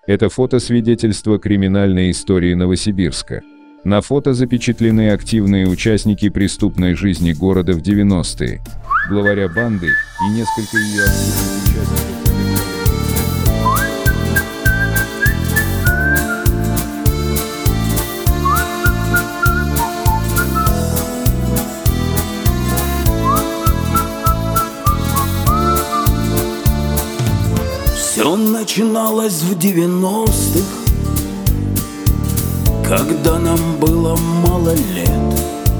Это фото свидетельство криминальной истории Новосибирска. На фото запечатлены активные участники преступной жизни города в 90-е, главаря банды и несколько ее активных участников. Все начиналось в 90-х, когда нам было мало лет.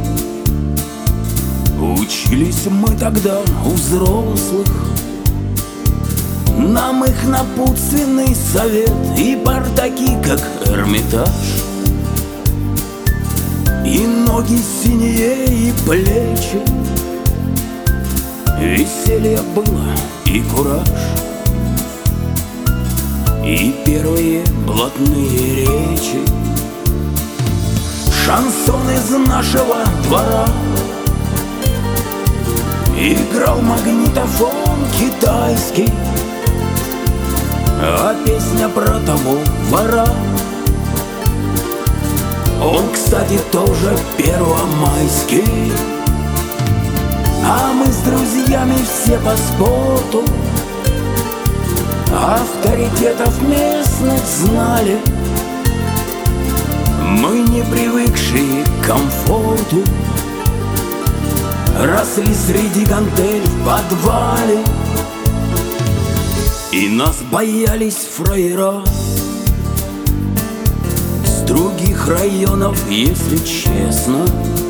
Учились мы тогда у взрослых, нам их напутственный совет и бардачки, как Эрмитаж, и ноги синие, и плечи. Веселье было и кураж, и первые блатные речи. Шансон из нашего двора, играл магнитофон китайский, а песня про того вора. Он, кстати, тоже первомайский. А мы с друзьями все по спорту авторитетов местных знали. Мы, не привыкшие к комфорту, росли среди гантель в подвале, и нас боялись фраера с других районов, если честно.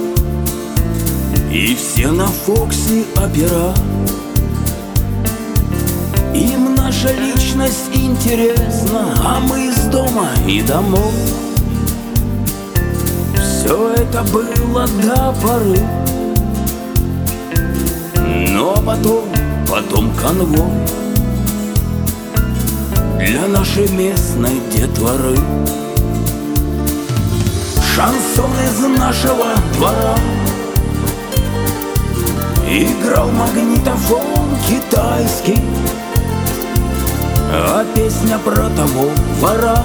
И все на Фоксе опера, им наша личность интересна, а мы из дома и домов. Все это было до поры, но потом конвой для нашей местной детворы. Шансон из нашего двора, играл магнитофон китайский, а песня про того вора.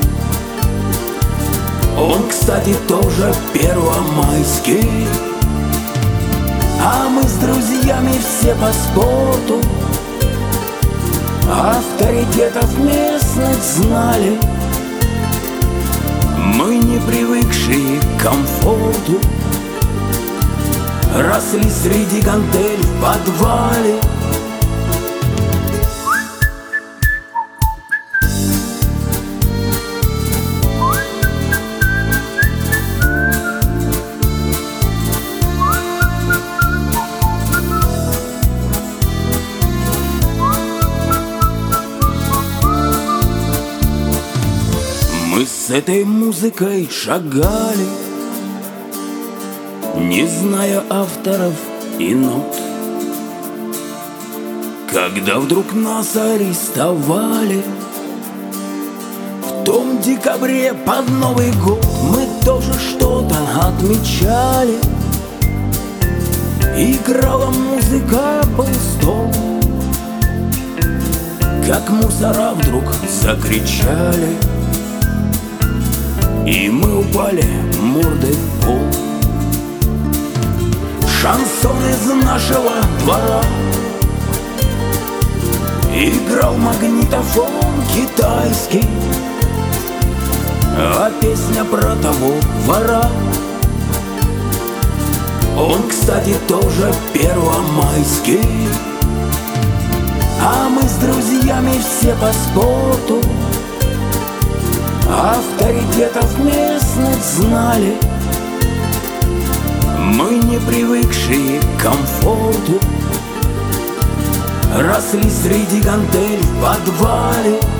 Он, кстати, тоже первомайский. А мы с друзьями все по спорту авторитетов местных знали. Мы, не привыкшие к комфорту, росли среди гантель в подвале. Мы с этой музыкой шагали, не зная авторов и нот, когда вдруг нас арестовали. В том декабре под Новый год мы тоже что-то отмечали. Играла музыка, был стол, как мусора вдруг закричали, и мы упали мордой в пол. Шансон из нашего двора, играл магнитофон китайский, а песня про того вора. Он, кстати, тоже первомайский. А мы с друзьями все по спорту авторитетов местных знали. Мы, не привыкшие к комфорту, росли среди гантель в подвале.